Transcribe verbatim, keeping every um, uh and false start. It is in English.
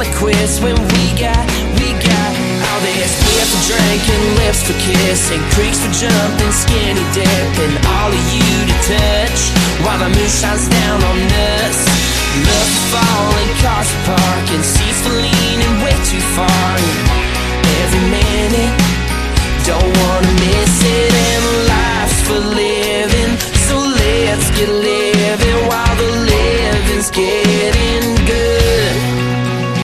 call it quits when we got, we got all this. Beer for drinking, lips for kissing, creeks for jumping, skinny dipping, all of you to touch while the moon shines down on us. Love for falling, cars for